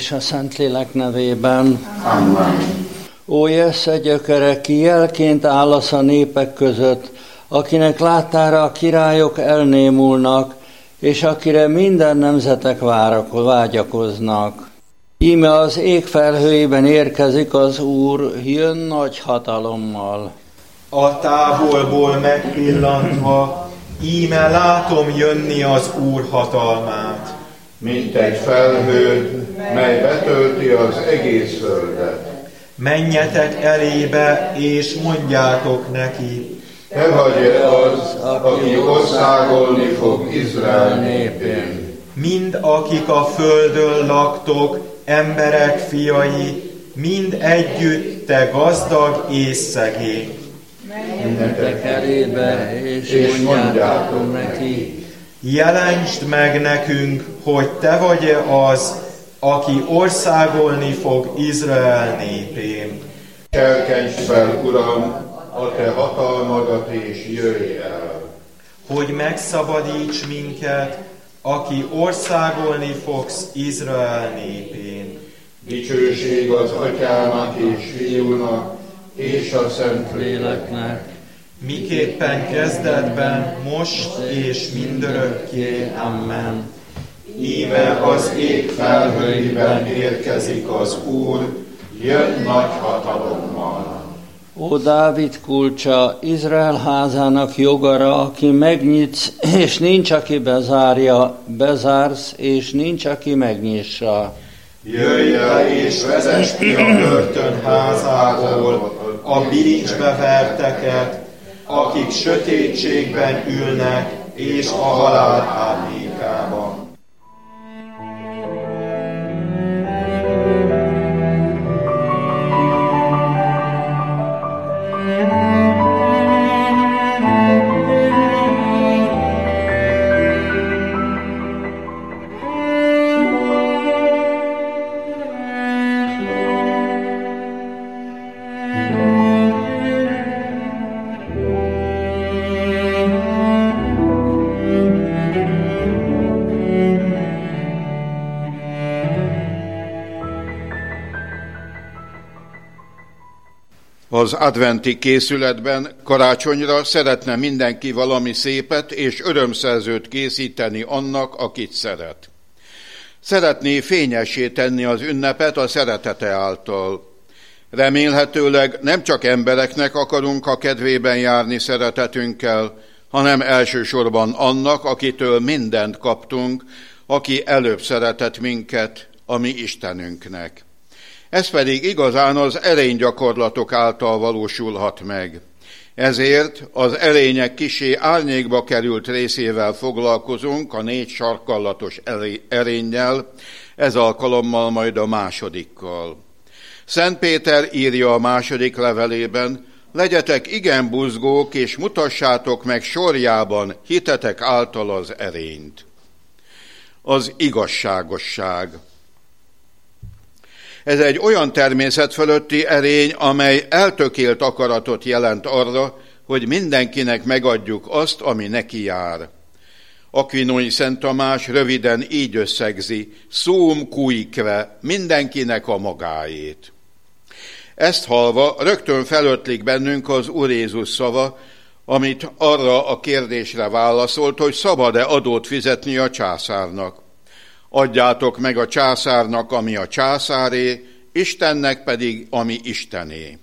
és a Szentlélek nevében. Amen. Ó Jessze gyökere, ki jelként állasz a népek között, akinek láttára a királyok elnémulnak, és akire minden nemzetek vágyakoznak. Íme az ég felhőiben érkezik az Úr, jön nagy hatalommal. A távolból megpillantva, íme látom jönni az Úr hatalmát. Mint egy felhő, mely betölti az egész földet. Menjetek elébe, és mondjátok neki: Te vagy az, aki országolni fog Izrael népén. Mind akik a földön laktok, emberek fiai, mind együtt, te gazdag és szegény. Menjetek elébe, és mondjátok neki: Jelentsd meg nekünk, hogy te vagy az, aki országolni fog Izrael népén. Cselkedj fel, Uram, a te hatalmadat, és jöjj el. Hogy megszabadíts minket, aki országolni fogsz Izrael népén. Dicsőség az Atyának és Fiúnak, és a Szentléleknek, miképpen kezdetben, most és mindörökké. Amen. Íme az ég felhőiben érkezik az Úr, jön nagy hatalommal. Ó Dávid kulcsa, Izrael házának jogara, aki megnyitsz, és nincs, aki bezárja, bezársz, és nincs, aki megnyissa. Jöjj el és vezess ki a börtön házából a bilincsbe verteket, akik sötétségben ülnek, és a halál árnyékában. Az adventi készületben karácsonyra szeretne mindenki valami szépet és örömszerzőt készíteni annak, akit szeret. Szeretné fényessé tenni az ünnepet a szeretete által. Remélhetőleg nem csak embereknek akarunk a kedvében járni szeretetünkkel, hanem elsősorban annak, akitől mindent kaptunk, aki előbb szeretett minket, a mi Istenünknek. Ez pedig igazán az erénygyakorlatok által valósulhat meg. Ezért az erények kissé árnyékba került részével foglalkozunk, a 4 sarkallatos erénnyel, ez alkalommal majd a másodikkal. Szent Péter írja a második levelében: legyetek igen buzgók, és mutassátok meg sorjában hitetek által az erényt. Az igazságosság. Ez egy olyan természet fölötti erény, amely eltökélt akaratot jelent arra, hogy mindenkinek megadjuk azt, ami neki jár. Aquinnói Szent Tamás röviden így összegzi: sum cuique, mindenkinek a magáét. Ezt hallva rögtön felötlik bennünk az Úr Jézus szava, amit arra a kérdésre válaszolt, hogy szabad-e adót fizetni a császárnak. Adjátok meg a császárnak, ami a császáré, Istennek pedig, ami Istené.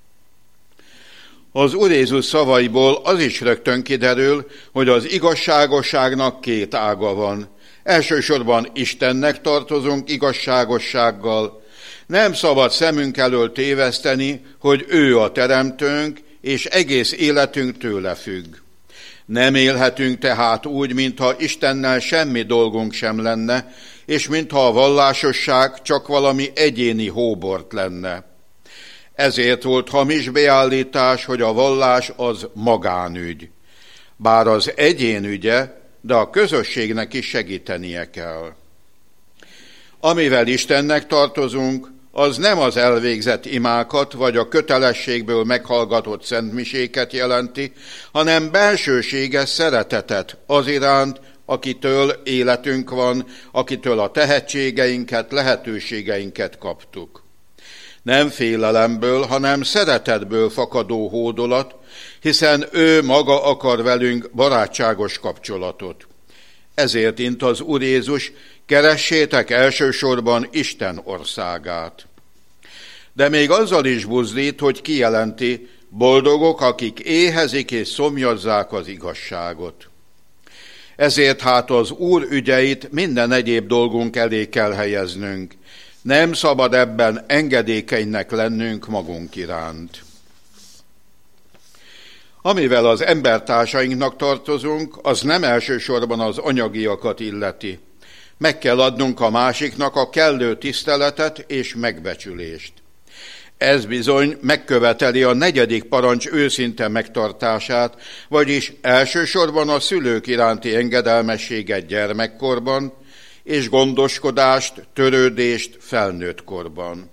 Az Úr Jézus szavaiból az is rögtön kiderül, hogy az igazságosságnak 2 ága van. Elsősorban Istennek tartozunk igazságossággal. Nem szabad szemünk elől téveszteni, hogy ő a teremtőnk, és egész életünk tőle függ. Nem élhetünk tehát úgy, mintha Istennel semmi dolgunk sem lenne, és mintha a vallásosság csak valami egyéni hóbort lenne. Ezért volt hamis beállítás, hogy a vallás az magánügy. Bár az egyén ügye, de a közösségnek is segítenie kell. Amivel Istennek tartozunk, az nem az elvégzett imákat, vagy a kötelességből meghallgatott szentmiséket jelenti, hanem belsőséges szeretetet az iránt, akitől életünk van, akitől a tehetségeinket, lehetőségeinket kaptuk. Nem félelemből, hanem szeretetből fakadó hódolat, hiszen ő maga akar velünk barátságos kapcsolatot. Ezért int az Úr Jézus, keressétek elsősorban Isten országát. De még azzal is buzdít, hogy kijelenti, boldogok, akik éhezik és szomjazzák az igazságot. Ezért hát az Úr ügyeit minden egyéb dolgunk elé kell helyeznünk. Nem szabad ebben engedékenynek lennünk magunk iránt. Amivel az embertársainknak tartozunk, az nem elsősorban az anyagiakat illeti. Meg kell adnunk a másiknak a kellő tiszteletet és megbecsülést. Ez bizony megköveteli a 4. parancs őszinte megtartását, vagyis elsősorban a szülők iránti engedelmességet gyermekkorban, és gondoskodást, törődést felnőtt korban.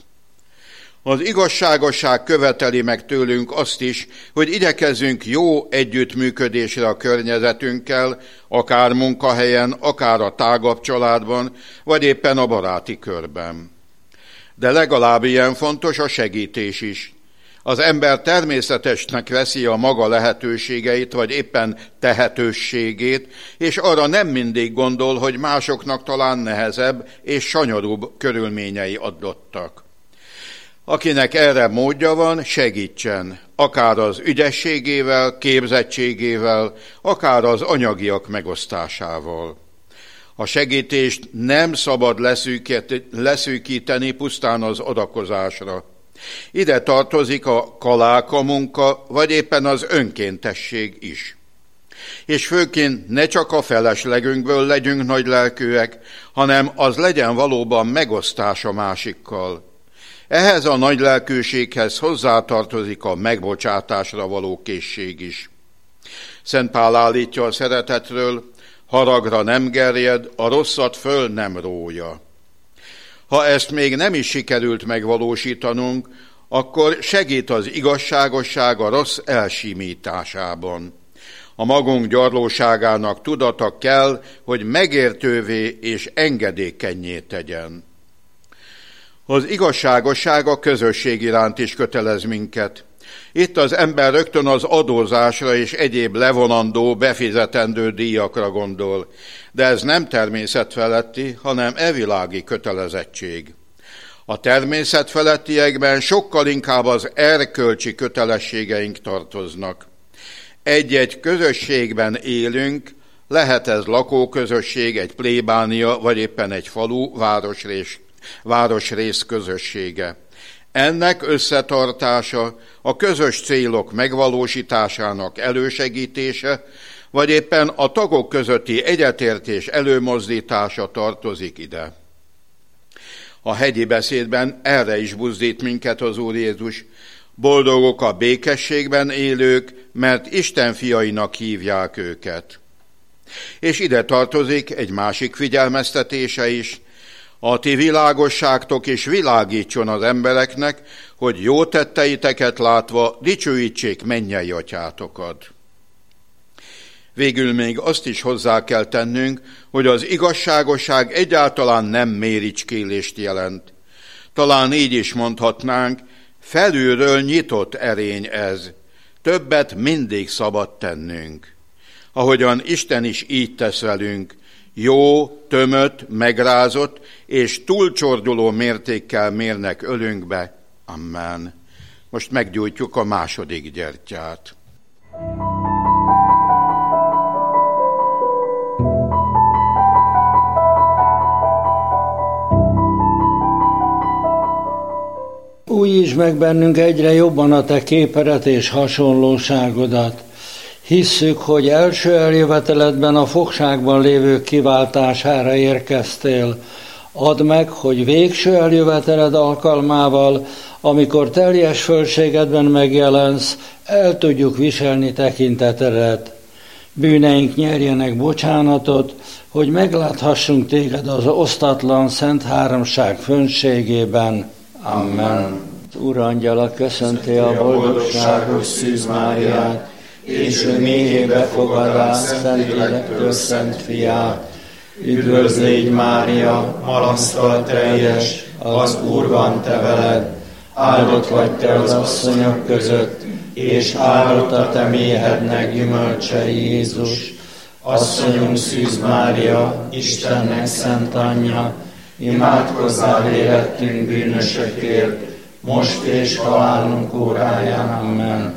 Az igazságosság követeli meg tőlünk azt is, hogy igyekezzünk jó együttműködésre a környezetünkkel, akár munkahelyen, akár a tágabb családban, vagy éppen a baráti körben. De legalább ilyen fontos a segítés is. Az ember természetesnek veszi a maga lehetőségeit, vagy éppen tehetőségét, és arra nem mindig gondol, hogy másoknak talán nehezebb és sanyarúbb körülményei adottak. Akinek erre módja van, segítsen, akár az ügyességével, képzettségével, akár az anyagiak megosztásával. A segítést nem szabad leszűkíteni pusztán az adakozásra. Ide tartozik a kalálka munka, vagy éppen az önkéntesség is. És főként ne csak a feleslegünkből legyünk nagylelkűek, hanem az legyen valóban megosztás a másikkal. Ehhez a nagylelkűséghez hozzátartozik a megbocsátásra való készség is. Szent Pál állítja a szeretetről, haragra nem gerjed, a rosszat föl nem rója. Ha ezt még nem is sikerült megvalósítanunk, akkor segít az igazságosság a rossz elsimításában. A magunk gyarlóságának tudata kell, hogy megértővé és engedékennyé tegyen. Az igazságosság a közösség iránt is kötelez minket. Itt az ember rögtön az adózásra és egyéb levonandó, befizetendő díjakra gondol, de ez nem természetfeletti, hanem evilági kötelezettség. A természetfelettiekben sokkal inkább az erkölcsi kötelességeink tartoznak. Egy-egy közösségben élünk, lehet ez lakóközösség, egy plébánia, vagy éppen egy falu, városrész közössége. Ennek összetartása, a közös célok megvalósításának elősegítése, vagy éppen a tagok közötti egyetértés előmozdítása tartozik ide. A hegyi beszédben erre is buzdít minket az Úr Jézus. Boldogok a békességben élők, mert Isten fiainak hívják őket. És ide tartozik egy másik figyelmeztetése is. A ti világosságtok is világítson az embereknek, hogy jó tetteiteket látva dicsőítsék mennyei atyátokat. Végül még azt is hozzá kell tennünk, hogy az igazságosság egyáltalán nem méricskélést jelent. Talán így is mondhatnánk, felülről nyitott erény ez, többet mindig szabad tennünk. Ahogyan Isten is így tesz velünk, jó, tömött, megrázott és túlcsorduló mértékkel mérnek ölünkbe. Amen. Most meggyújtjuk a második gyertyát. Újítsd meg bennünk egyre jobban a te képedet és hasonlóságodat. Hisszük, hogy első eljöveteledben a fogságban lévők kiváltására érkeztél. Add meg, hogy végső eljöveteled alkalmával, amikor teljes fölségedben megjelensz, el tudjuk viselni tekintetedet. Bűneink nyerjenek bocsánatot, hogy megláthassunk téged az osztatlan szent háromság fönségében. Amen. Urangyala köszönti a boldogságos Szűz Máriát, és ő méhébe fogadá Szentlélektől Szent Fiát. Üdvözl légy Mária, malasztal teljes, az Úr van te veled, áldott vagy te az asszonyok között, és áldott a te méhednek gyümölcse Jézus. Asszonyunk Szűz Mária, Istennek szent anyja, imádkozzál érettünk bűnösökért, most és halálunk óráján. Amen.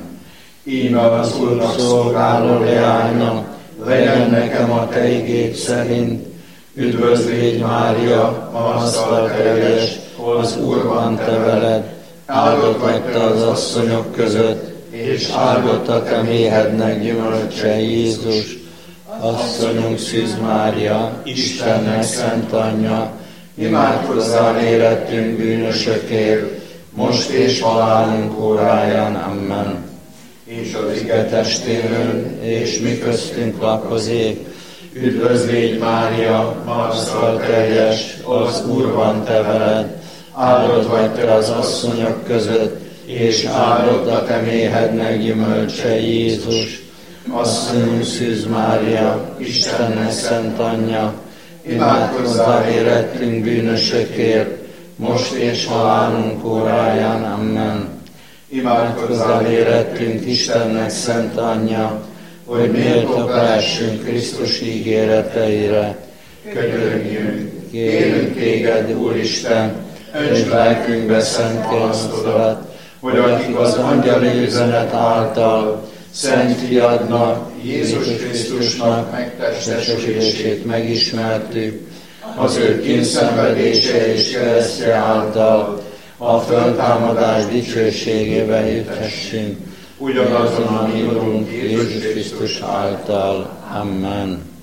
Íme az Úrnak szolgáló leányom, legyen nekem a te igéd szerint. Üdvözl légy Mária, magasztal teljes, az Úr van te veled, áldott vagy te az asszonyok között, és áldott a te méhednek gyümölcse Jézus. Asszonyunk Szűz Mária, Istennek szent anyja, imádkozzál érettünk bűnösökért, most és halálunk óráján. Amen. És az ige testében, és mi köztünk lakozik, üdvözl légy Mária, magasztal teljes, az Úr van te veled, áldott vagy te az asszonyok között, és áldott a te méhednek gyümölcse Jézus. Asszonyunk Szűz Mária, Istennek szent anyja, imádkozzál érettünk bűnösökért, most és halálunk óráján. Amen. Imádkozzál érettünk Istennek szent anyja, hogy méltók lehessünk Krisztus ígéreteire. Könyörüljünk, kérünk téged, Úristen, öntsd lelkünkbe szent keresztedet, hogy akik az angyali üzenet által Szent Fiadnak, Jézus Krisztusnak megtestesülését megismertük, az ő kínszenvedése és keresztje által a föltámadás dicsőségébe juthessünk, ugyanazon a mi Urunk Jézus Krisztus által. Amen.